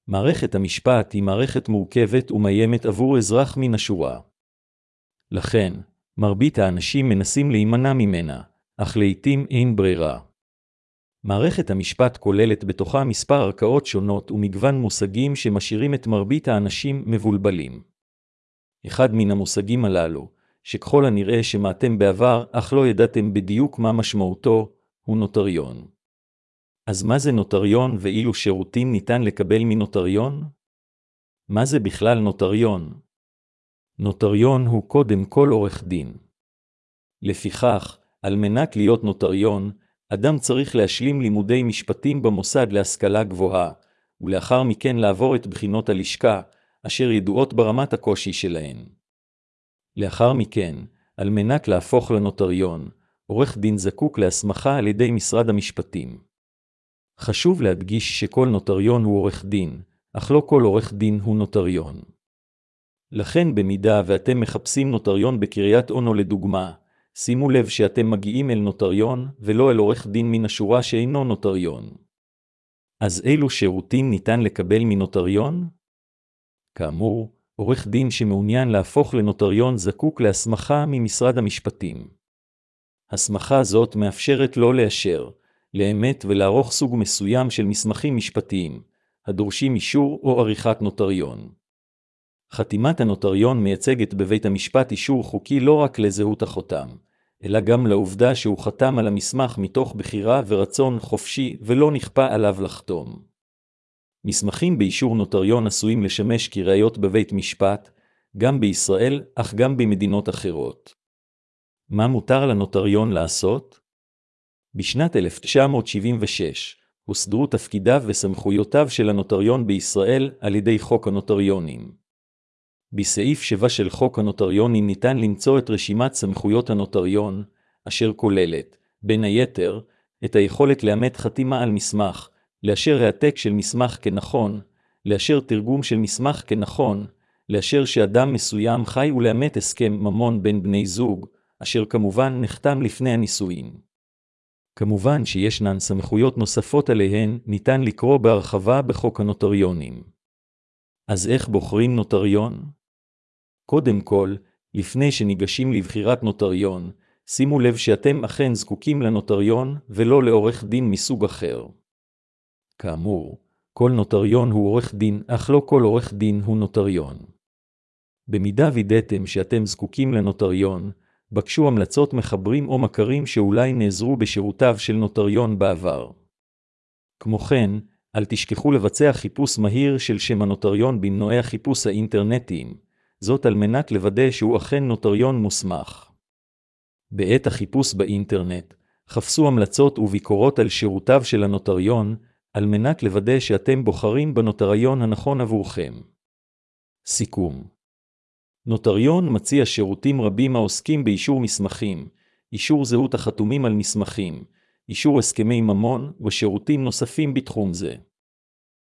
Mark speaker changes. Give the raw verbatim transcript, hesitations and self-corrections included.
Speaker 1: מערכת המשפט היא מערכת מורכבת ומאיימת עבור אזרח מן השורה. לכן, מרבית האנשים מנסים להימנע ממנה, אך לעתים אין ברירה. מערכת המשפט כוללת בתוכה מספר ערכאות שונות ומגוון מושגים שמשאירים את מרבית האנשים מבולבלים. אחד מן המושגים הללו, שככל הנראה שמעתם בעבר אך לא ידעתם בדיוק מה משמעותו, הוא נוטריון. אז מה זה נוטריון ואילו שירותים ניתן לקבל מנוטריון? מה זה בכלל נוטריון? נוטריון הוא קודם כל עורך דין. לפיכך, על מנת להיות נוטריון, אדם צריך להשלים לימודי משפטים במוסד להשכלה גבוהה, ולאחר מכן לעבור את בחינות הלשכה, אשר ידועות ברמת הקושי שלהן. לאחר מכן, על מנת להפוך לנוטריון, עורך דין זקוק להסמכה על ידי משרד המשפטים. חשוב להדגיש שכל נוטריון הוא עורך דין, אך לא כל עורך דין הוא נוטריון. לכן במידה ואתם מחפשים נוטריון בקריית אונו לדוגמה, שימו לב שאתם מגיעים אל נוטריון ולא אל עורך דין מן השורה שאינו נוטריון. אז אילו שירותים ניתן לקבל מנוטריון? כאמור, עורך דין שמעוניין להפוך לנוטריון זקוק להסמכה ממשרד המשפטים. הסמכה זאת מאפשרת לו לאשר, לאמת ולערוך סוג מסוים של מסמכים משפטיים, הדורשים אישור או עריכת נוטריון. חתימת הנוטריון מייצגת בבית המשפט אישור חוקי לא רק לזהות החותם, אלא גם לעובדה שהוא חתם על המסמך מתוך בחירה ורצון חופשי ולא נכפה עליו לחתום. מסמכים באישור נוטריון עשויים לשמש כראיות בבית משפט, גם בישראל, אך גם במדינות אחרות. מה מותר לנוטריון לעשות? בשנת אלף תשע מאות שבעים ושש, הוסדרו תפקידיו וסמכויותיו של הנוטריון בישראל על ידי חוק הנוטריונים. בסעיף שבע של חוק הנוטריונים ניתן למצוא את רשימת סמכויות הנוטריון, אשר כוללת, בין היתר, את היכולת לאמת חתימה על מסמך, לאשר העתק של מסמך כנכון, לאשר תרגום של מסמך כנכון, לאשר שאדם מסוים חי ולאמת הסכם ממון בין בני זוג, אשר כמובן נחתם לפני הנישואין. כמובן שישנן סמכויות נוספות עליהן ניתן לקרוא בהרחבה בחוק הנוטריונים. אז איך בוחרים נוטריון? קודם כל, לפני שניגשים לבחירת נוטריון, שימו לב שאתם אכן זקוקים לנוטריון ולא לעורך דין מסוג אחר. כאמור, כל נוטריון הוא עורך דין, אך לא כל עורך דין הוא נוטריון. במידה וידעתם שאתם זקוקים לנוטריון, בקשו המלצות מחברים או מכרים שאולי נעזרו בשירותיו של נוטריון בעבר. כמו כן, אל תשכחו לבצע חיפוש מהיר של שם הנוטריון במנועי החיפוש האינטרנטיים, זאת על מנת לוודא שהוא אכן נוטריון מוסמך. בעת החיפוש באינטרנט, חפשו המלצות וביקורות על שירותיו של הנוטריון, על מנת לוודא שאתם בוחרים בנוטריון הנכון עבורכם. סיכום. נוטריון מציע שירותים רבים העוסקים באישור מסמכים, אישור זהות החתומים על מסמכים, אישור הסכמי ממון ושירותים נוספים בתחום זה.